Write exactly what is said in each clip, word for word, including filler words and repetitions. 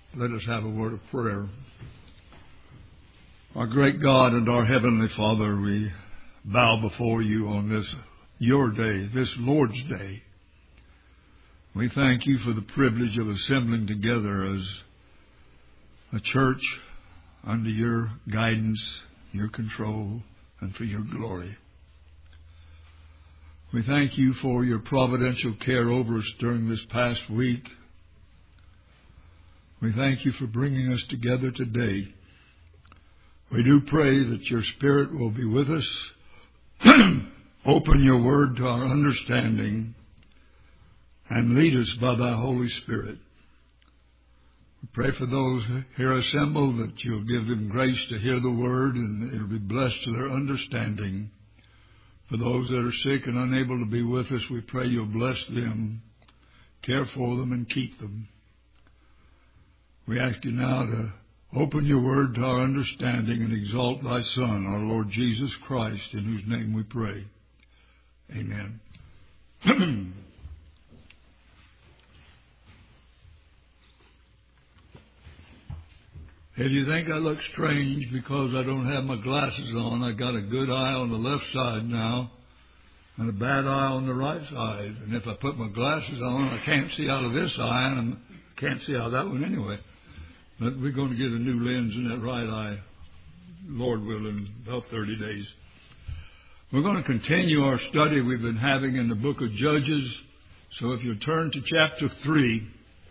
Let us have a word of prayer. Our great God and our Heavenly Father, we bow before you on this, your day, this Lord's Day. We thank you for the privilege of assembling together as a church under your guidance, your control, and for your glory. We thank you for your providential care over us during this past week. We thank you for bringing us together today. We do pray that your Spirit will be with us. Open your word to our understanding and lead us by thy Holy Spirit. We pray for those here assembled that you'll give them grace to hear the word and it'll be blessed to their understanding. For those that are sick and unable to be with us, we pray you'll bless them, care for them, and keep them. We ask you now to open your word to our understanding and exalt thy Son, our Lord Jesus Christ, in whose name we pray. Amen. If you think I look strange because I don't have my glasses on, I got a good eye on the left side now and a bad eye on the right side. And if I put my glasses on, I can't see out of this eye and I can't see out of that one anyway. But we're going to get a new lens in that right eye, Lord willing, about thirty days. We're going to continue our study we've been having in the book of Judges. So if you turn to chapter three,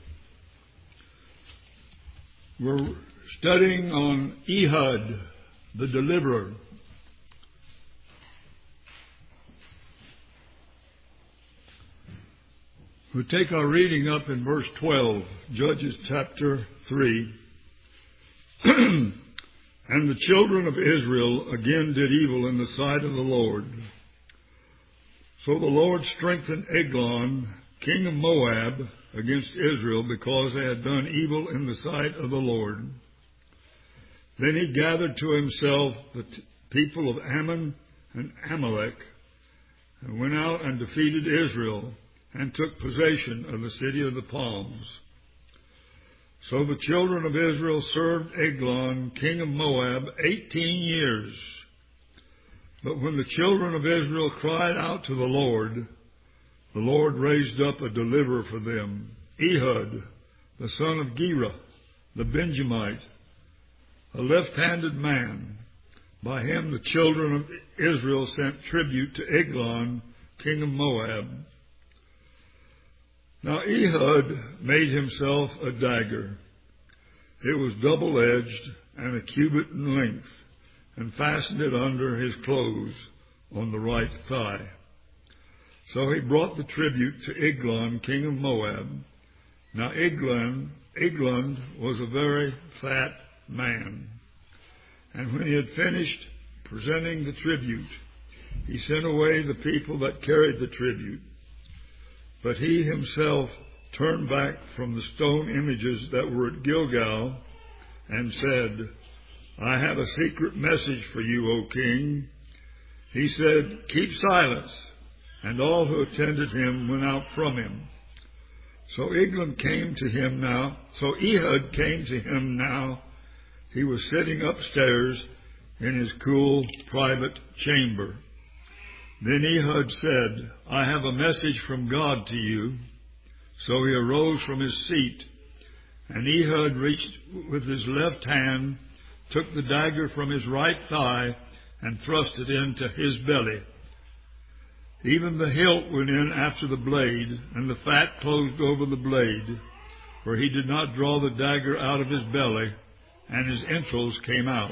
we're studying on Ehud, the deliverer. We'll take our reading up in verse twelve, Judges chapter three. And the children of Israel again did evil in the sight of the Lord. So the Lord strengthened Eglon, king of Moab, against Israel because they had done evil in the sight of the Lord. Then he gathered to himself the t- people of Ammon and Amalek and went out and defeated Israel and took possession of the city of the palms. So the children of Israel served Eglon, king of Moab, eighteen years. But when the children of Israel cried out to the Lord, the Lord raised up a deliverer for them, Ehud, the son of Gera, the Benjamite, a left-handed man. By him the children of Israel sent tribute to Eglon, king of Moab. Now Ehud made himself a dagger. It was double-edged and a cubit in length, and fastened it under his clothes on the right thigh. So he brought the tribute to Eglon, king of Moab. Now Eglon, Eglon was a very fat man. And when he had finished presenting the tribute, he sent away the people that carried the tribute. But he himself turned back from the stone images that were at Gilgal and said, I have a secret message for you, O king. He said, keep silence. And all who attended him went out from him. So Eglon came to him now. So Ehud came to him now. He was sitting upstairs in his cool private chamber. Then Ehud said, I have a message from God to you. So he arose from his seat, and Ehud reached with his left hand, took the dagger from his right thigh, and thrust it into his belly. Even the hilt went in after the blade, and the fat closed over the blade, for he did not draw the dagger out of his belly, and his entrails came out.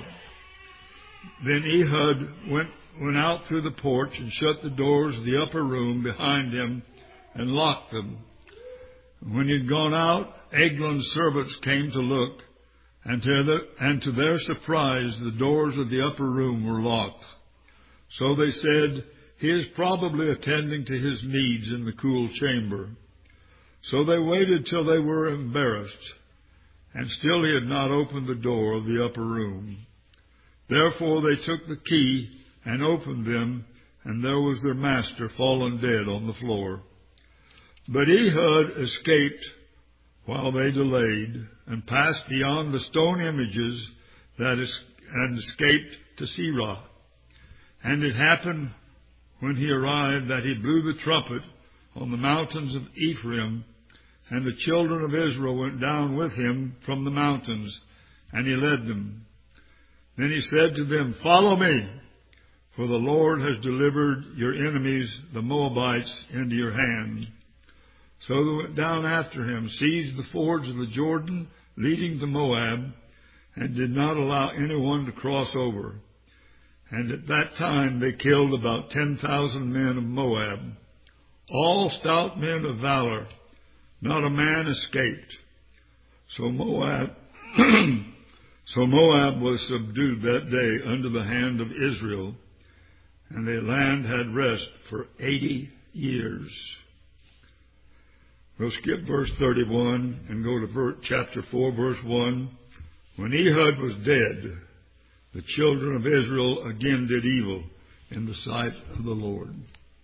Then Ehud went, went out through the porch and shut the doors of the upper room behind him and locked them. When he had gone out, Eglon's servants came to look, and to, the, and to their surprise the doors of the upper room were locked. So they said, he is probably attending to his needs in the cool chamber. So they waited till they were embarrassed, and still he had not opened the door of the upper room. Therefore they took the key and opened them, and there was their master fallen dead on the floor. But Ehud escaped while they delayed, and passed beyond the stone images that is, and escaped to Sirah. And it happened when he arrived that he blew the trumpet on the mountains of Ephraim, and the children of Israel went down with him from the mountains, and he led them. Then he said to them, "Follow me, for the Lord has delivered your enemies, the Moabites, into your hand." So they went down after him, seized the fords of the Jordan, leading to Moab, and did not allow anyone to cross over. And at that time they killed about ten thousand men of Moab, all stout men of valor. Not a man escaped. So Moab, so Moab was subdued that day under the hand of Israel, and the land had rest for eighty years. We'll skip verse thirty-one and go to chapter four, verse one. When Ehud was dead, the children of Israel again did evil in the sight of the Lord.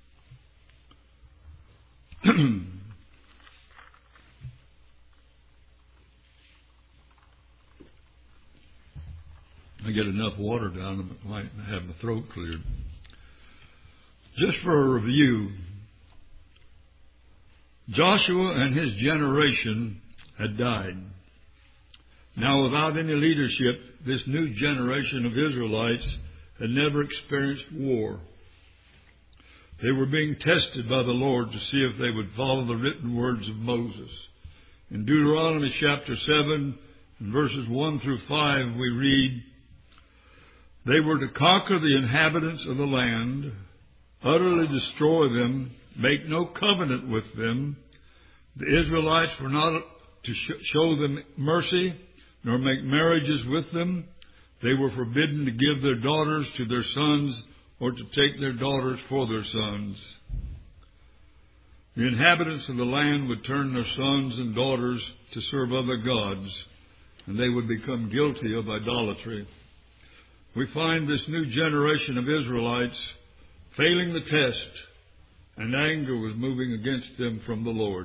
I get enough water down, I might have my throat cleared. Just for a review, Joshua and his generation had died. Now, without any leadership, this new generation of Israelites had never experienced war. They were being tested by the Lord to see if they would follow the written words of Moses. In Deuteronomy chapter seven, verses one through five, we read, "They were to conquer the inhabitants of the land, utterly destroy them, make no covenant with them. The Israelites were not to show them mercy, nor make marriages with them. They were forbidden to give their daughters to their sons, or to take their daughters for their sons. The inhabitants of the land would turn their sons and daughters to serve other gods, and they would become guilty of idolatry." We find this new generation of Israelites failing the test, and anger was moving against them from the Lord.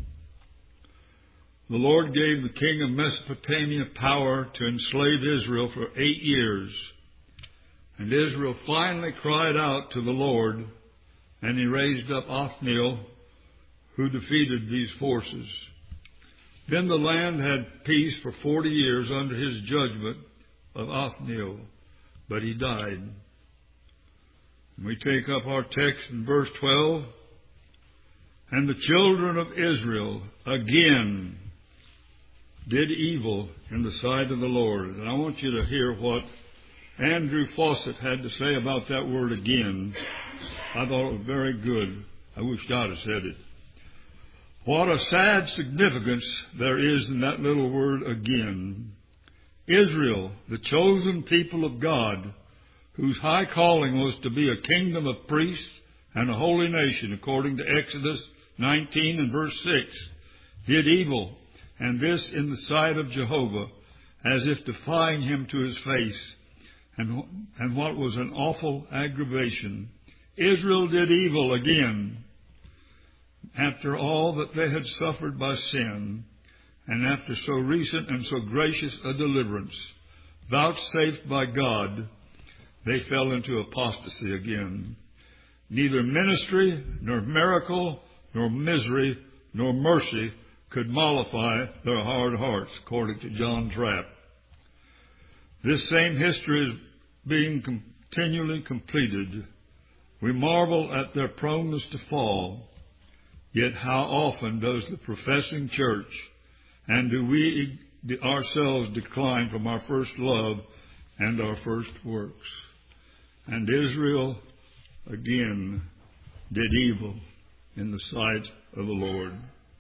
The Lord gave the king of Mesopotamia power to enslave Israel for eight years. And Israel finally cried out to the Lord, and he raised up Othniel, who defeated these forces. Then the land had peace for forty years under his judgment of Othniel, but he died. We take up our text in verse twelve. "And the children of Israel again did evil in the sight of the Lord." And I want you to hear what Andrew Fawcett had to say about that word "again." I thought it was very good. I wish I'd have said it. What a sad significance there is in that little word "again." Israel, the chosen people of God, whose high calling was to be a kingdom of priests and a holy nation, according to Exodus nineteen and verse six, did evil, and this in the sight of Jehovah, as if defying him to his face. And, and what was an awful aggravation. Israel did evil again. After all that they had suffered by sin, and after so recent and so gracious a deliverance, vouchsafed by God, they fell into apostasy again. Neither ministry, nor miracle, nor misery, nor mercy could mollify their hard hearts, according to John Trapp. This same history is being continually completed. We marvel at their proneness to fall, yet how often does the professing church, and do we ourselves decline from our first love and our first works? And Israel again did evil in the sight of the Lord.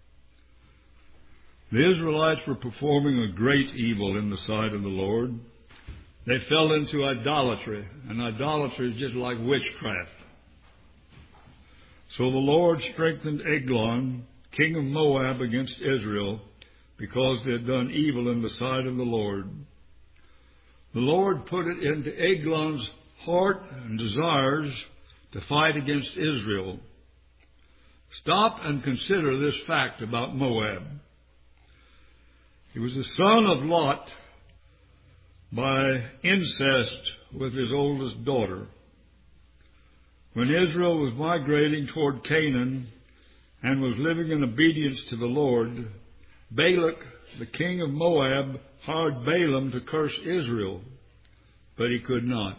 The Israelites were performing a great evil in the sight of the Lord. They fell into idolatry, and idolatry is just like witchcraft. So the Lord strengthened Eglon, king of Moab, against Israel, because they had done evil in the sight of the Lord. The Lord put it into Eglon's heart and desires to fight against Israel. Stop and consider this fact about Moab. He was the son of Lot by incest with his oldest daughter. When Israel was migrating toward Canaan and was living in obedience to the Lord, Balak, the king of Moab, hired Balaam to curse Israel, but he could not.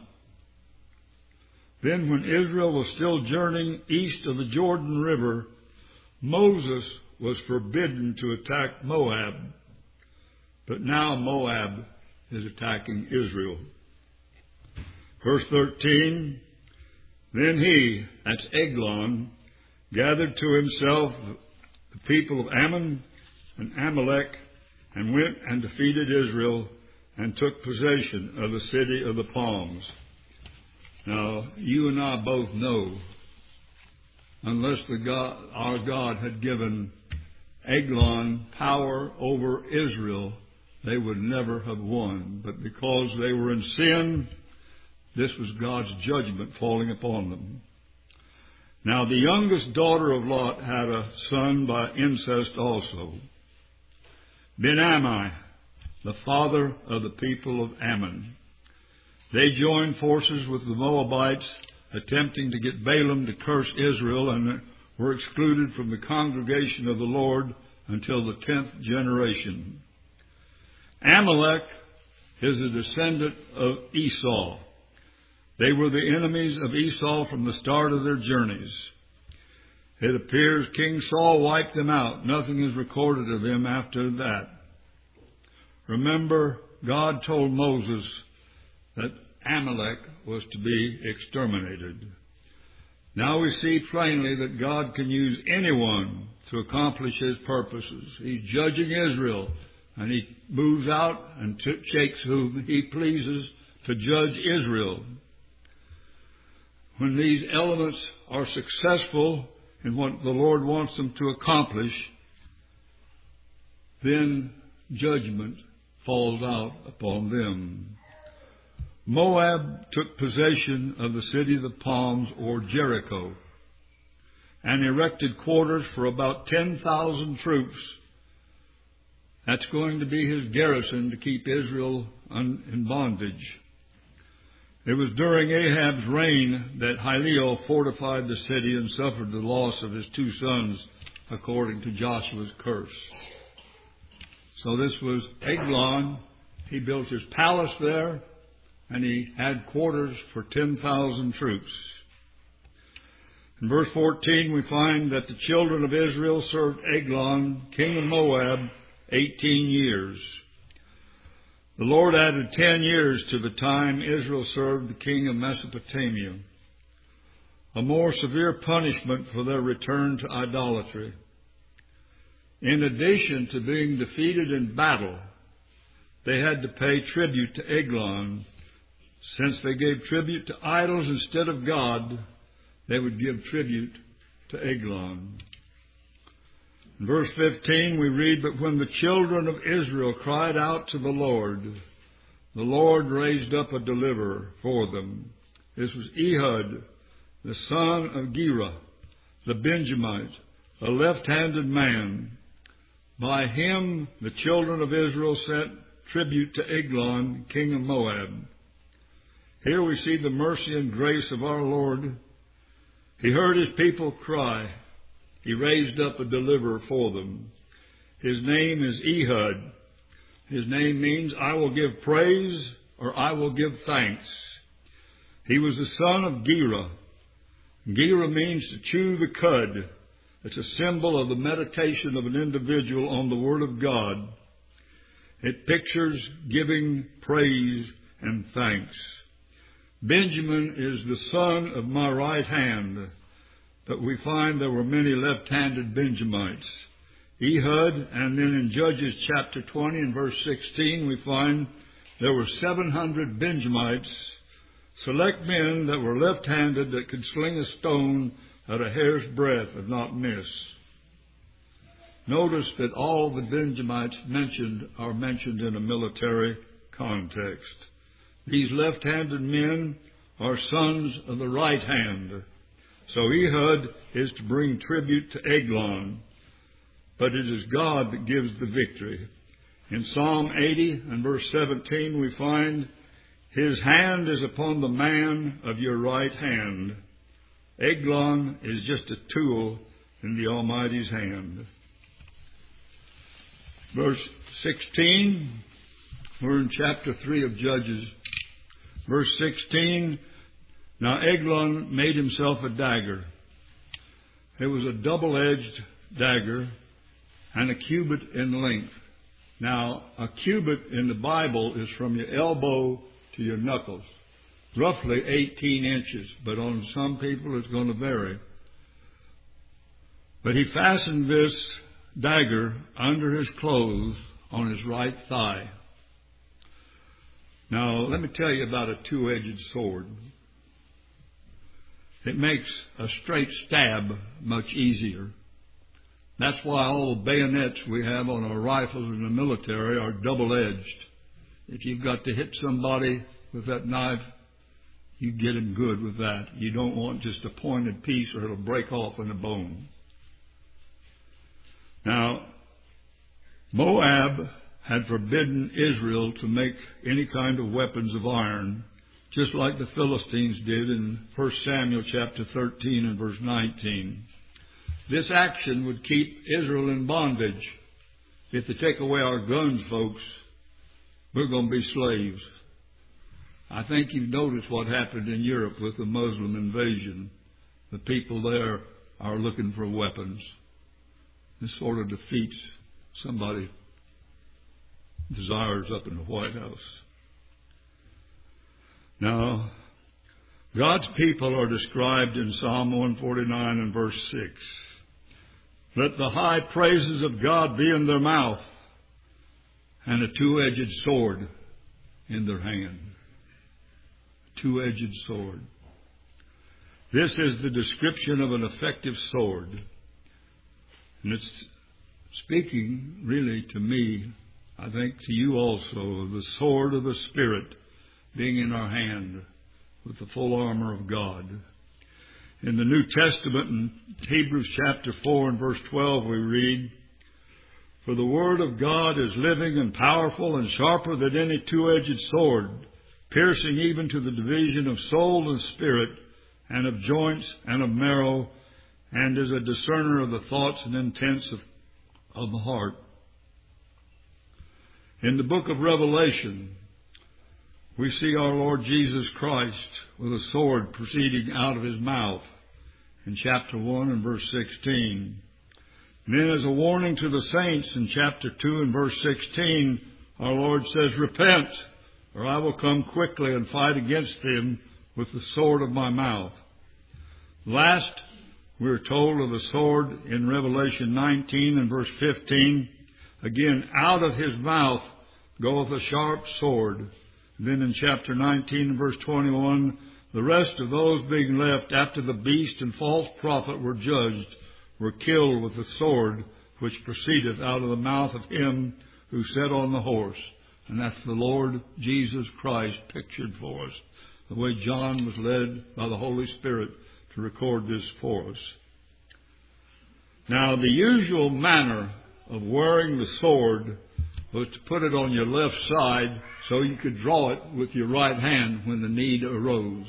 Then when Israel was still journeying east of the Jordan River, Moses was forbidden to attack Moab. But now Moab is attacking Israel. Verse thirteen, then he, that's Eglon, gathered to himself the people of Ammon and Amalek, and went and defeated Israel and took possession of the city of the palms. Now, you and I both know, unless the God, our God had given Eglon power over Israel, they would never have won. But because they were in sin, this was God's judgment falling upon them. Now, the youngest daughter of Lot had a son by incest also, Ben-Ammi, the father of the people of Ammon. They joined forces with the Moabites, attempting to get Balaam to curse Israel, and were excluded from the congregation of the Lord until the tenth generation. Amalek is a descendant of Esau. They were the enemies of Esau from the start of their journeys. It appears King Saul wiped them out. Nothing is recorded of them after that. Remember, God told Moses that Amalek was to be exterminated. Now we see plainly that God can use anyone to accomplish His purposes. He's judging Israel, and He moves out and t- takes whom He pleases to judge Israel. When these elements are successful in what the Lord wants them to accomplish, then judgment falls out upon them. Moab took possession of the city of the palms, or Jericho, and erected quarters for about ten thousand troops. That's going to be his garrison to keep Israel in bondage. It was during Ahab's reign that Hiel fortified the city and suffered the loss of his two sons, according to Joshua's curse. So this was Eglon. He built his palace there, and he had quarters for ten thousand troops. In verse fourteen, we find that the children of Israel served Eglon, king of Moab, eighteen years. The Lord added ten years to the time Israel served the king of Mesopotamia, a more severe punishment for their return to idolatry. In addition to being defeated in battle, they had to pay tribute to Eglon. Since they gave tribute to idols instead of God, they would give tribute to Eglon. In verse fifteen, we read, but when the children of Israel cried out to the Lord, the Lord raised up a deliverer for them. This was Ehud, the son of Gera, the Benjamite, a left-handed man. By him the children of Israel sent tribute to Eglon, king of Moab. Here we see the mercy and grace of our Lord. He heard His people cry. He raised up a deliverer for them. His name is Ehud. His name means I will give praise, or I will give thanks. He was the son of Gera. Gera means to chew the cud. It's a symbol of the meditation of an individual on the Word of God. It pictures giving praise and thanks. Benjamin is the son of my right hand, but we find there were many left-handed Benjamites. Ehud, and then in Judges chapter twenty and verse sixteen, we find there were seven hundred Benjamites, select men that were left-handed that could sling a stone at a hair's breadth and not miss. Notice that all the Benjamites mentioned are mentioned in a military context. These left-handed men are sons of the right hand. So Ehud is to bring tribute to Eglon, but it is God that gives the victory. In Psalm eighty and verse seventeen we find, His hand is upon the man of your right hand. Eglon is just a tool in the Almighty's hand. Verse sixteen, we're in chapter three of Judges. Verse sixteen, now Eglon made himself a dagger. It was a double-edged dagger and a cubit in length. Now, a cubit in the Bible is from your elbow to your knuckles, roughly eighteen inches, but on some people it's going to vary. But he fastened this dagger under his clothes on his right thigh. Now, let me tell you about a two-edged sword. It makes a straight stab much easier. That's why all the bayonets we have on our rifles in the military are double-edged. If you've got to hit somebody with that knife, you get him good with that. You don't want just a pointed piece or it'll break off in the bone. Now, Moab had forbidden Israel to make any kind of weapons of iron, just like the Philistines did in First Samuel chapter thirteen and verse nineteen. This action would keep Israel in bondage. If they take away our guns, folks, we're going to be slaves. I think you've noticed what happened in Europe with the Muslim invasion. The people there are looking for weapons. This sort of defeats somebody's desires up in the White House. Now, God's people are described in Psalm one forty-nine and verse six. Let the high praises of God be in their mouth and a two-edged sword in their hand. Two-edged sword. This is the description of an effective sword. And it's speaking really to me, I think to you also, of the sword of the Spirit being in our hand with the full armor of God. In the New Testament, in Hebrews chapter four and verse twelve, we read, For the word of God is living and powerful and sharper than any two-edged sword, piercing even to the division of soul and spirit, and of joints and of marrow, and is a discerner of the thoughts and intents of, of the heart. In the book of Revelation, we see our Lord Jesus Christ with a sword proceeding out of his mouth in chapter one and verse sixteen. And then as a warning to the saints in chapter two and verse sixteen, our Lord says, Repent, or I will come quickly and fight against them with the sword of my mouth. Last, we're told of the sword in Revelation nineteen and verse fifteen. Again, out of his mouth goeth a sharp sword. Then in chapter nineteen and verse twenty-one, the rest of those being left after the beast and false prophet were judged were killed with the sword which proceedeth out of the mouth of him who sat on the horse. And that's the Lord Jesus Christ pictured for us, the way John was led by the Holy Spirit to record this for us. Now, the usual manner of wearing the sword was to put it on your left side so you could draw it with your right hand when the need arose.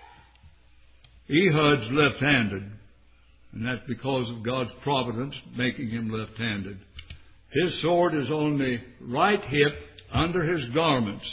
Ehud's left-handed, and that's because of God's providence making him left-handed. His sword is on the right hip under his garments.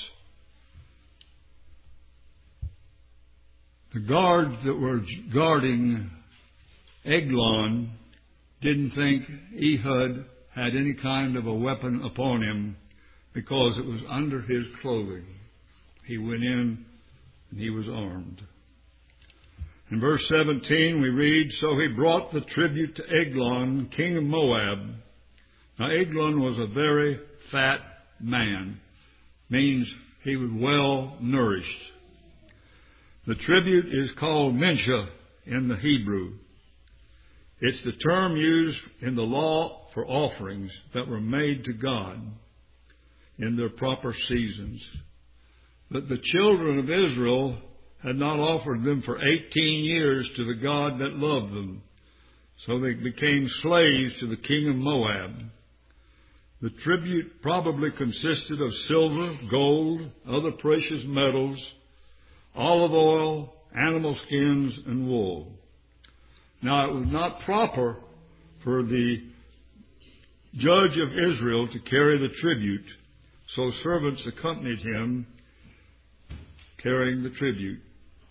The guards that were guarding Eglon didn't think Ehud had any kind of a weapon upon him because it was under his clothing. He went in and he was armed. In verse seventeen we read, So he brought the tribute to Eglon, king of Moab. Now Eglon was a very fat man, means he was well nourished. The tribute is called mincha in the Hebrew. It's the term used in the law for offerings that were made to God in their proper seasons. But the children of Israel had not offered them for eighteen years to the God that loved them. So they became slaves to the king of Moab. The tribute probably consisted of silver, gold, other precious metals, olive oil, animal skins, and wool. Now, it was not proper for the judge of Israel to carry the tribute, so servants accompanied him carrying the tribute.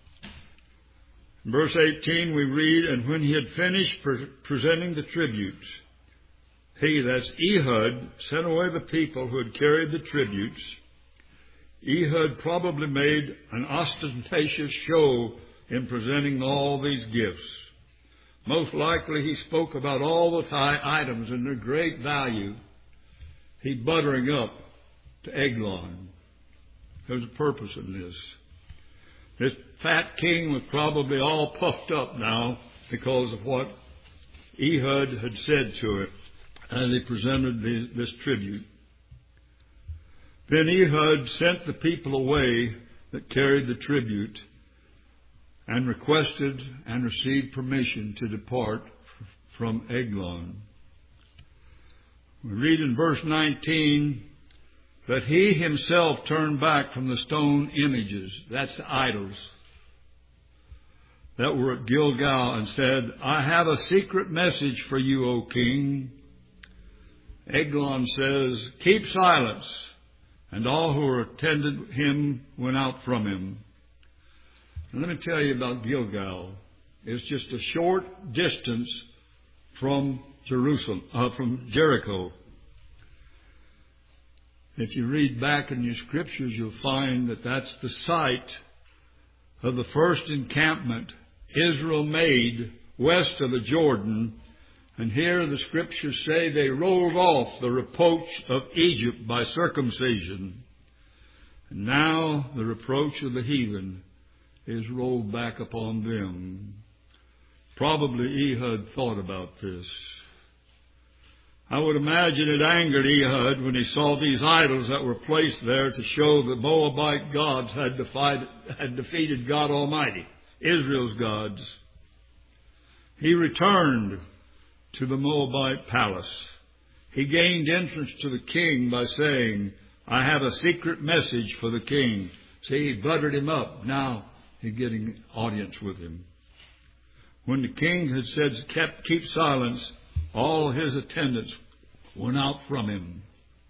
In verse eighteen we read, "And when he had finished pre- presenting the tribute, he," that's Ehud, "sent away the people who had carried the tributes." Ehud probably made an ostentatious show in presenting all these gifts. Most likely he spoke about all the items and their great value. He buttering up to Eglon. There's a purpose in this. This fat king was probably all puffed up now because of what Ehud had said to it as he presented the, this tribute. Then Ehud sent the people away that carried the tribute and requested and received permission to depart from Eglon. We read in verse nineteen that he himself turned back from the stone images, that's the idols, that were at Gilgal, and said, "I have a secret message for you, O king." Eglon says, "Keep silence." And all who were attended him went out from him. And let me tell you about Gilgal. It's just a short distance from Jerusalem, uh, from Jericho. If you read back in your scriptures, you'll find that that's the site of the first encampment Israel made west of the Jordan. And here the scriptures say they rolled off the reproach of Egypt by circumcision. And now the reproach of the heathen is rolled back upon them. Probably Ehud thought about this. I would imagine it angered Ehud when he saw these idols that were placed there to show the Moabite gods had, defied, had defeated God Almighty, Israel's gods. He returned to the Moabite palace. He gained entrance to the king by saying, "I have a secret message for the king." See, he buttered him up. Now he's getting audience with him. When the king had said, kept, keep silence, all his attendants went out from him.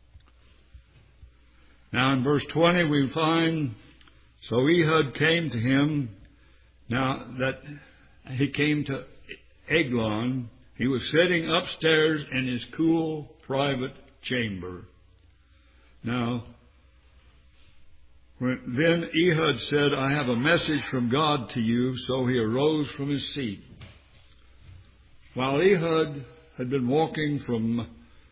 Now in verse twenty we find, so Ehud came to him. Now that he came to Eglon, he was sitting upstairs in his cool private chamber. Now, when, then Ehud said, "I have a message from God to you." So he arose from his seat. While Ehud had been walking from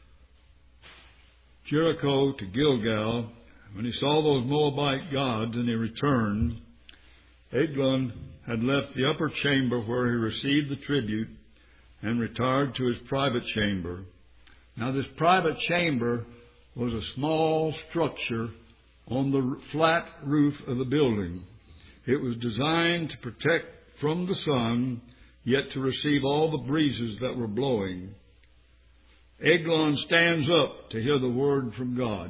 Jericho to Gilgal, when he saw those Moabite gods and he returned, Eglon had left the upper chamber where he received the tribute and retired to his private chamber. Now this private chamber was a small structure on the flat roof of the building. It was designed to protect from the sun, yet to receive all the breezes that were blowing. Eglon stands up to hear the word from God.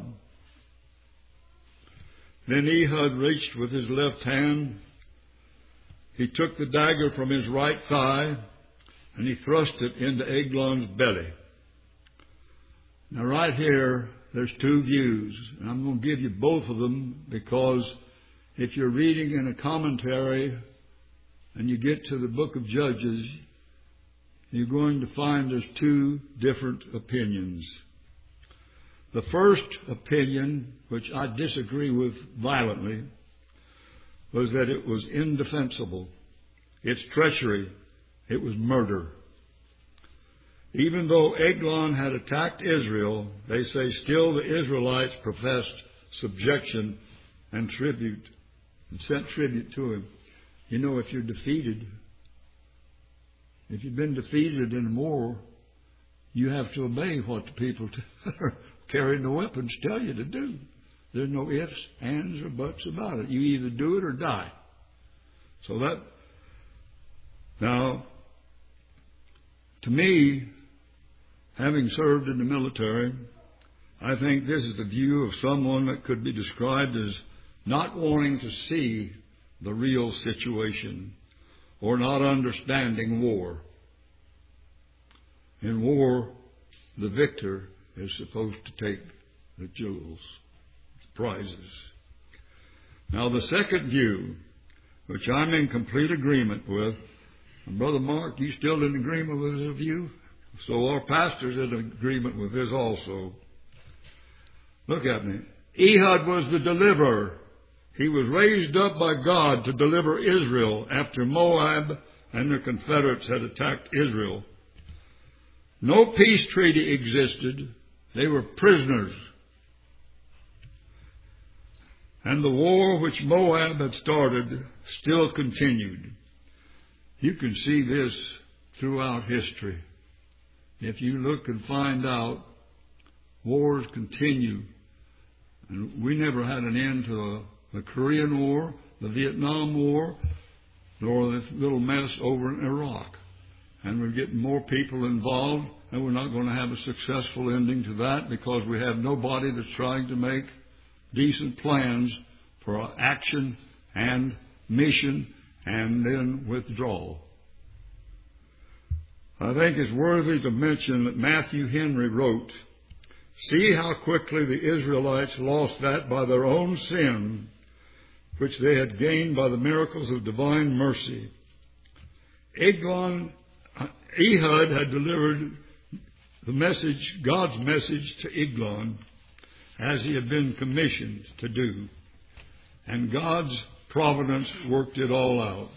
Then Ehud reached with his left hand. He took the dagger from his right thigh, and he thrust it into Eglon's belly. Now right here, there's two views, and I'm going to give you both of them, because if you're reading in a commentary and you get to the book of Judges, you're going to find there's two different opinions. The first opinion, which I disagree with violently, was that it was indefensible. It's treachery. It was murder. Even though Eglon had attacked Israel, they say still the Israelites professed subjection and tribute and sent tribute to him. You know, if you're defeated, if you've been defeated in a war, you have to obey what the people t- carrying the weapons tell you to do. There's no ifs, ands, or buts about it. You either do it or die. So that, now, to me, having served in the military I think this is the view of someone that could be described as not wanting to see the real situation or not understanding war. In war, the victor is supposed to take the jewels, the prizes. Now, the second view, which I'm in complete agreement with, and Brother Mark, you still in agreement with his view? So our pastor's in agreement with his also. Look at me. Ehud was the deliverer. He was raised up by God to deliver Israel after Moab and their confederates had attacked Israel. No peace treaty existed. They were prisoners. And the war which Moab had started still continued. You can see this throughout history. If you look and find out, wars continue. And we never had an end to the, the Korean War, the Vietnam War, nor this little mess over in Iraq. And we're getting more people involved, and we're not going to have a successful ending to that because we have nobody that's trying to make decent plans for action and mission and then withdrawal. I think it's worthy to mention that Matthew Henry wrote, "See how quickly the Israelites lost that by their own sin, which they had gained by the miracles of divine mercy." Eglon, Ehud had delivered the message, God's message to Eglon, as he had been commissioned to do. And God's providence worked it all out.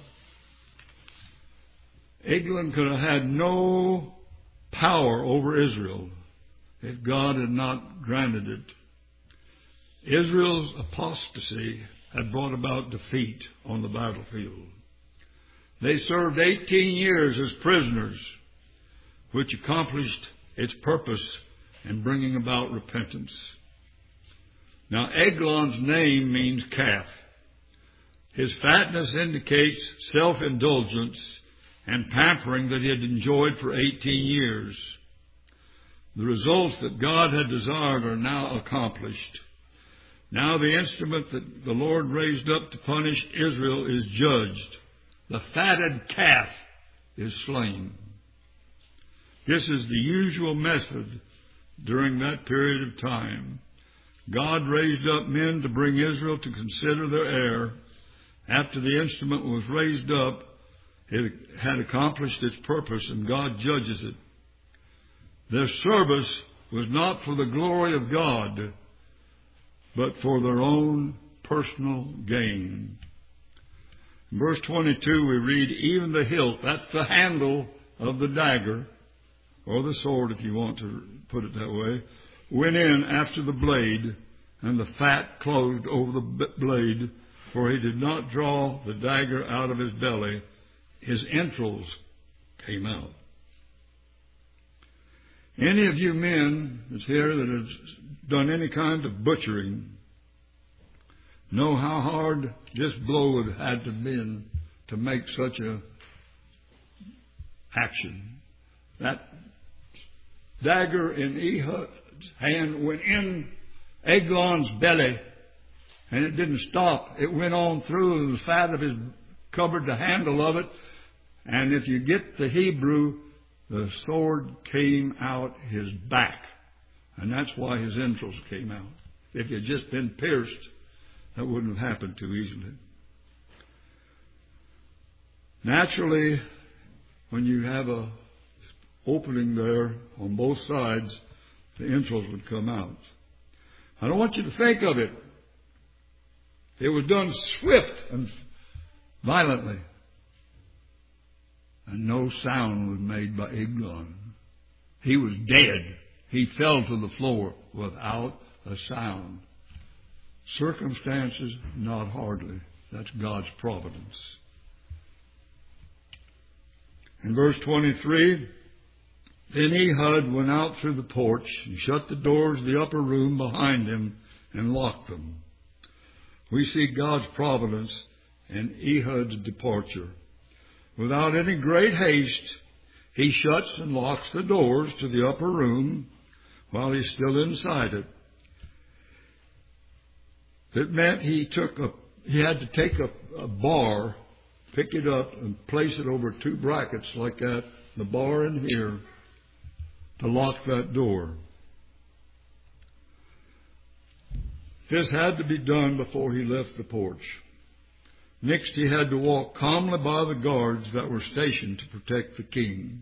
Eglon could have had no power over Israel if God had not granted it. Israel's apostasy had brought about defeat on the battlefield. They served eighteen years as prisoners, which accomplished its purpose in bringing about repentance. Now, Eglon's name means calf. His fatness indicates self-indulgence and pampering that he had enjoyed for eighteen years. The results that God had desired are now accomplished. Now the instrument that the Lord raised up to punish Israel is judged. The fatted calf is slain. This is the usual method during that period of time. God raised up men to bring Israel to consider their error. After the instrument was raised up, it had accomplished its purpose, and God judges it. Their service was not for the glory of God, but for their own personal gain. In verse twenty-two we read, even the hilt, that's the handle of the dagger, or the sword if you want to put it that way, went in after the blade, and the fat closed over the blade, for he did not draw the dagger out of his belly. His entrails came out. Any of you men that's here that has done any kind of butchering know how hard this blow would have had to have been to make such a action. That dagger in Ehud's hand went in Eglon's belly, and it didn't stop. It went on through, and the fat of his covered the handle of it. And if you get the Hebrew, the sword came out his back. And that's why his entrails came out. If he had just been pierced, that wouldn't have happened too easily. Naturally, when you have a opening there on both sides, the entrails would come out. I don't want you to think of it. It was done swift and violently. And no sound was made by Eglon. He was dead. He fell to the floor without a sound. Circumstances, not hardly. That's God's providence. In verse twenty-three, then Ehud went out through the porch and shut the doors of the upper room behind him and locked them. We see God's providence in Ehud's departure. Without any great haste, he shuts and locks the doors to the upper room while he's still inside it. It meant he took a, he had to take a, a bar, pick it up, and place it over two brackets like that, the bar in here, to lock that door. This had to be done before he left the porch. Next, he had to walk calmly by the guards that were stationed to protect the king.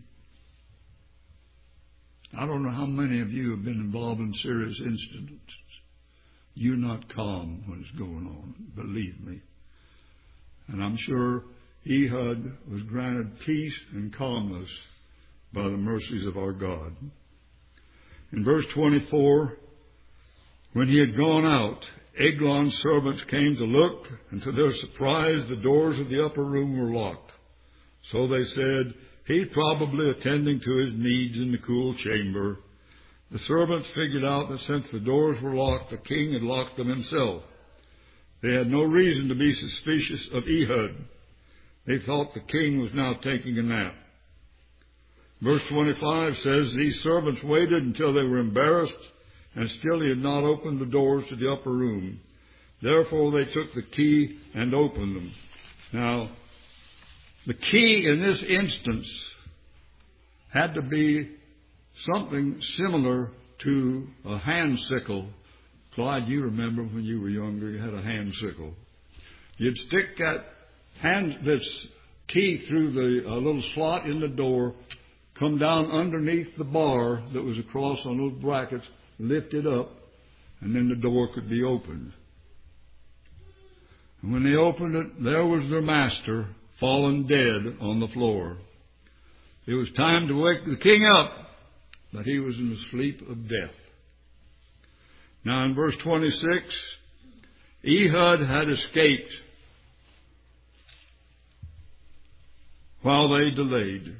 I don't know how many of you have been involved in serious incidents. You're not calm when it's going on, believe me. And I'm sure Ehud was granted peace and calmness by the mercies of our God. In verse twenty-four, when he had gone out, Eglon's servants came to look, and to their surprise the doors of the upper room were locked. So they said, "He's probably attending to his needs in the cool chamber." The servants figured out that since the doors were locked, the king had locked them himself. They had no reason to be suspicious of Ehud. They thought the king was now taking a nap. Verse twenty-five says, these servants waited until they were embarrassed, and still he had not opened the doors to the upper room. Therefore they took the key and opened them. Now, the key in this instance had to be something similar to a hand sickle. Clyde, you remember when you were younger, you had a hand sickle. You'd stick that hand, this key through the uh, little slot in the door, come down underneath the bar that was across on those brackets, lift it up, and then the door could be opened. And when they opened it, there was their master fallen dead on the floor. It was time to wake the king up, but he was in the sleep of death. Now in verse twenty-six, Ehud had escaped while they delayed.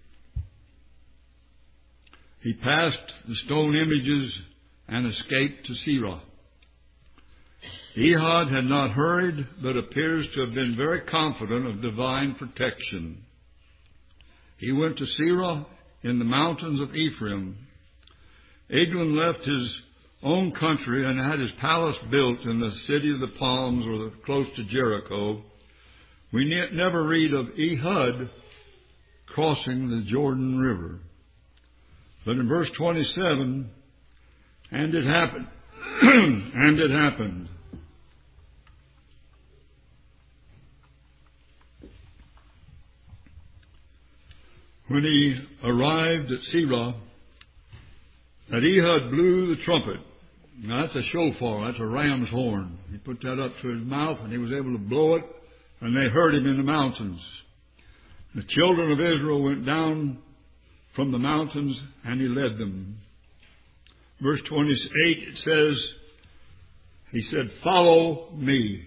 He passed the stone images and escaped to Seirah. Ehud had not hurried, but appears to have been very confident of divine protection. He went to Seirah in the mountains of Ephraim. Eglon left his own country and had his palace built in the city of the palms, or the, close to Jericho. We ne- never read of Ehud crossing the Jordan River. But in verse twenty-seven, and it happened, and it happened. When he arrived at Seirah, that Ehud blew the trumpet. Now that's a shofar, that's a ram's horn. He put that up to his mouth and he was able to blow it, and they heard him in the mountains. The children of Israel went down from the mountains and he led them. Verse twenty-eight, it says, he said, "Follow me."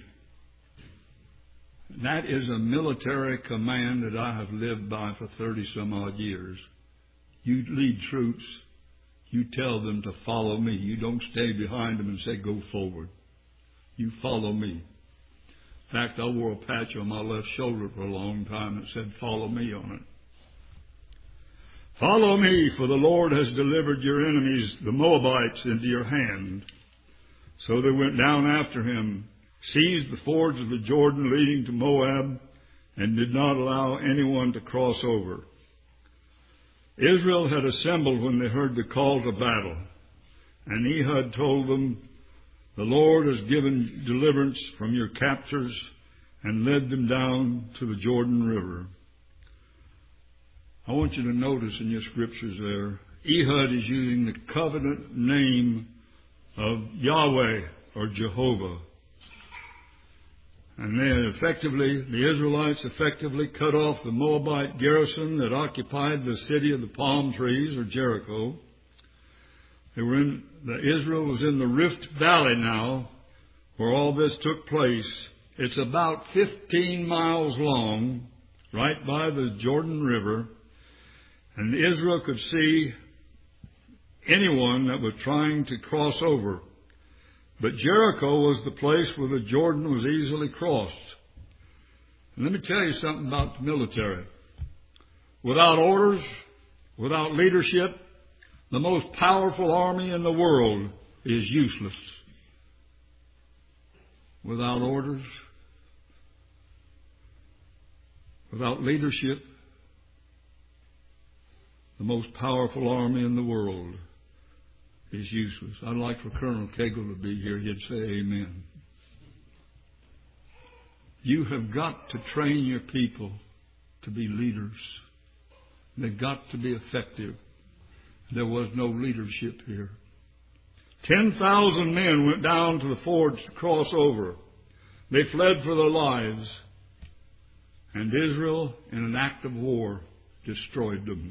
That is a military command that I have lived by for thirty some odd years. You lead troops, you tell them to follow me. You don't stay behind them and say, "Go forward." You follow me. In fact, I wore a patch on my left shoulder for a long time that said, "Follow me" on it. "Follow me, for the Lord has delivered your enemies, the Moabites, into your hand." So they went down after him, seized the fords of the Jordan leading to Moab, and did not allow anyone to cross over. Israel had assembled when they heard the call to battle, and Ehud told them, "The Lord has given deliverance from your captors," and led them down to the Jordan River. I want you to notice in your scriptures there, Ehud is using the covenant name of Yahweh or Jehovah. And they effectively, the Israelites effectively cut off the Moabite garrison that occupied the city of the palm trees, or Jericho. They were in, the Israel was in the Rift Valley now, where all this took place. It's about fifteen miles long, right by the Jordan River, and Israel could see anyone that was trying to cross over. But Jericho was the place where the Jordan was easily crossed. And let me tell you something about the military. Without orders, without leadership, The most powerful army in the world is useless. Without orders, without leadership, the most powerful army in the world is useless. I'd like for Colonel Cagle to be here. He'd say amen. You have got to train your people to be leaders. They've got to be effective. There was no leadership here. Ten thousand men went down to the ford to cross over. They fled for their lives. And Israel, in an act of war, destroyed them.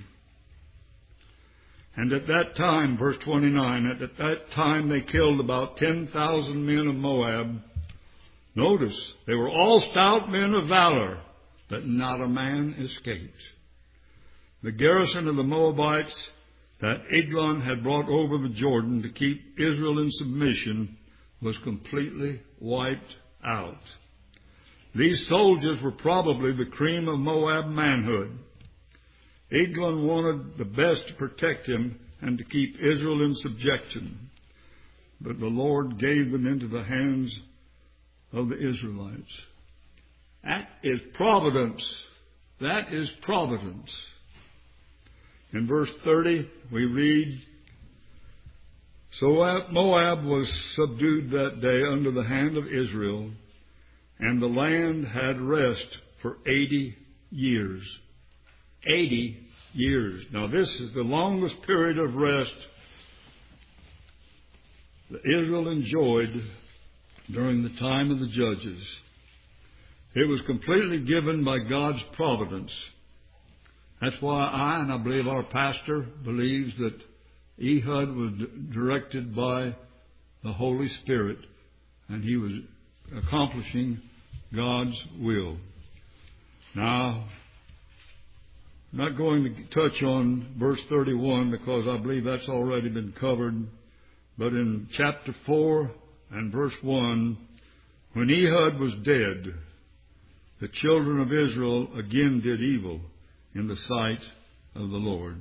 And at that time, verse twenty-nine, at that time they killed about ten thousand men of Moab. Notice, they were all stout men of valor, but not a man escaped. The garrison of the Moabites that Eglon had brought over the Jordan to keep Israel in submission was completely wiped out. These soldiers were probably the cream of Moab manhood. Eglon wanted the best to protect him and to keep Israel in subjection. But the Lord gave them into the hands of the Israelites. That is providence. That is providence. In verse thirty, we read, So Moab was subdued that day under the hand of Israel, and the land had rest for eighty years. Eighty years. Now this is the longest period of rest that Israel enjoyed during the time of the judges. It was completely given by God's providence. That's why I, and I believe our pastor, believes that Ehud was directed by the Holy Spirit, and he was accomplishing God's will. Now, I'm not going to touch on verse thirty-one because I believe that's already been covered. But in chapter four and verse one, when Ehud was dead, the children of Israel again did evil in the sight of the Lord.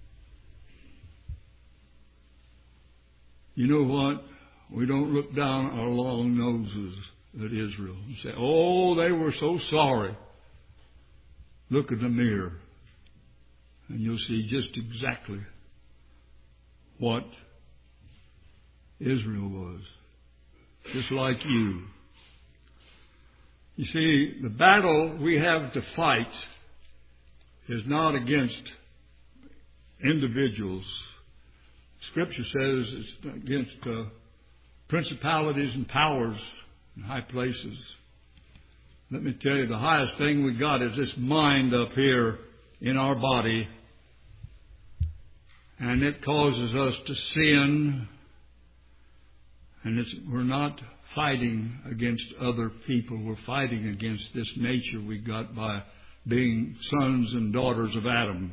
You know what? We don't look down our long noses at Israel and say, oh, they were so sorry. Look in the mirror and you'll see just exactly what Israel was. Just like you. You see, the battle we have to fight is not against individuals. Scripture says it's against uh, principalities and powers in high places. Let me tell you, the highest thing we got is this mind up here in our body. And it causes us to sin. And it's, we're not fighting against other people. We're fighting against this nature we got by being sons and daughters of Adam.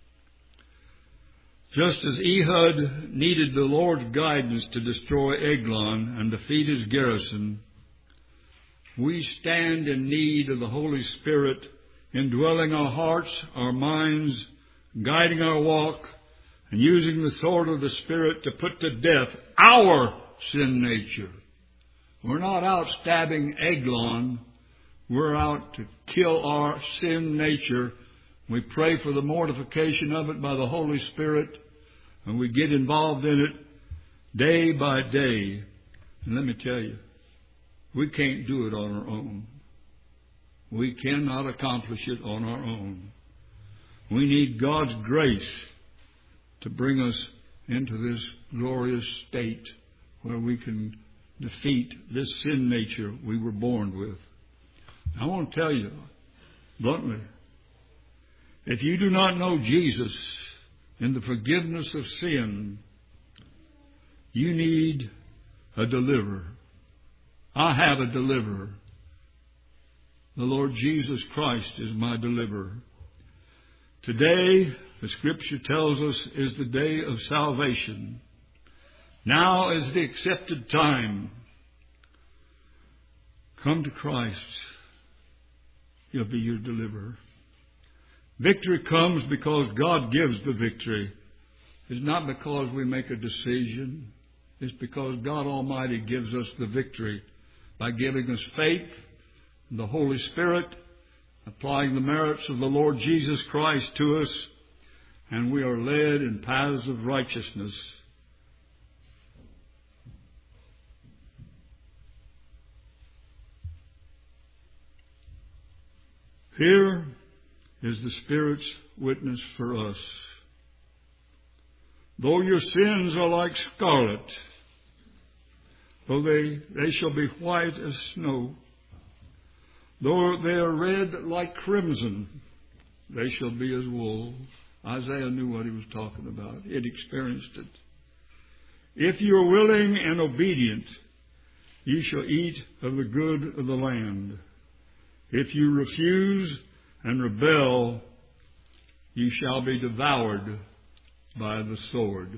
Just as Ehud needed the Lord's guidance to destroy Eglon and defeat his garrison, we stand in need of the Holy Spirit indwelling our hearts, our minds, guiding our walk, and using the sword of the Spirit to put to death our sin nature. We're not out stabbing Eglon. We're out to kill our sin nature. We pray for the mortification of it by the Holy Spirit, and we get involved in it day by day. And let me tell you, we can't do it on our own. We cannot accomplish it on our own. We need God's grace to bring us into this glorious state where we can defeat this sin nature we were born with. I want to tell you bluntly, if you do not know Jesus in the forgiveness of sin, you need a deliverer. I have a deliverer. The Lord Jesus Christ is my deliverer. Today, the Scripture tells us, is the day of salvation. Now is the accepted time. Come to Christ. He'll be your deliverer. Victory comes because God gives the victory. is not because we make a decision. It's because God Almighty gives us the victory by giving us faith in the Holy Spirit, applying the merits of the Lord Jesus Christ to us, and we are led in paths of righteousness. Here is the Spirit's witness for us. Though your sins are like scarlet, though they, they shall be white as snow, though they are red like crimson, they shall be as wool. Isaiah knew what he was talking about. He had experienced it. If you are willing and obedient, you shall eat of the good of the land. If you refuse and rebel, you shall be devoured by the sword.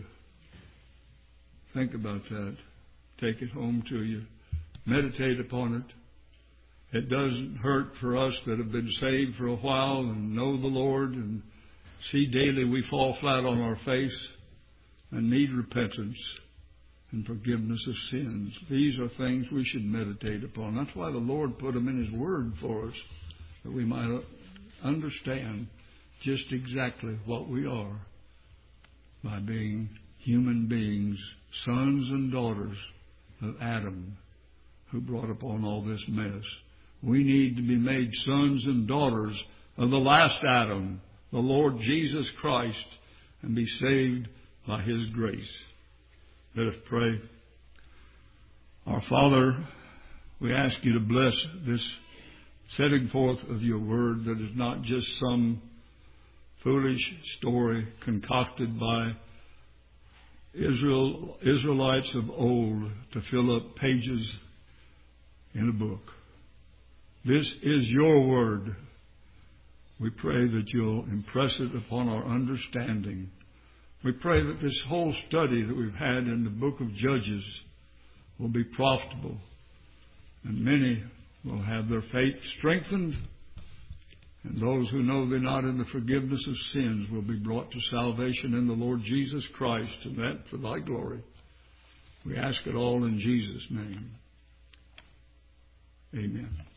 Think about that. Take it home to you. Meditate upon it. It doesn't hurt for us that have been saved for a while and know the Lord and see daily we fall flat on our face and need repentance and forgiveness of sins. These are things we should meditate upon. That's why the Lord put them in His Word for us, that we might understand just exactly what we are by being human beings, sons and daughters of Adam, who brought upon all this mess. We need to be made sons and daughters of the last Adam, the Lord Jesus Christ, and be saved by His grace. Let us pray. Our Father, we ask You to bless this setting forth of Your Word, that is not just some foolish story concocted by Israel, Israelites of old to fill up pages in a book. This is Your Word. We pray that You'll impress it upon our understanding. We pray that this whole study that we've had in the book of Judges will be profitable, and many will have their faith strengthened, and those who know they're not in the forgiveness of sins will be brought to salvation in the Lord Jesus Christ, and that for Thy glory. We ask it all in Jesus' name. Amen.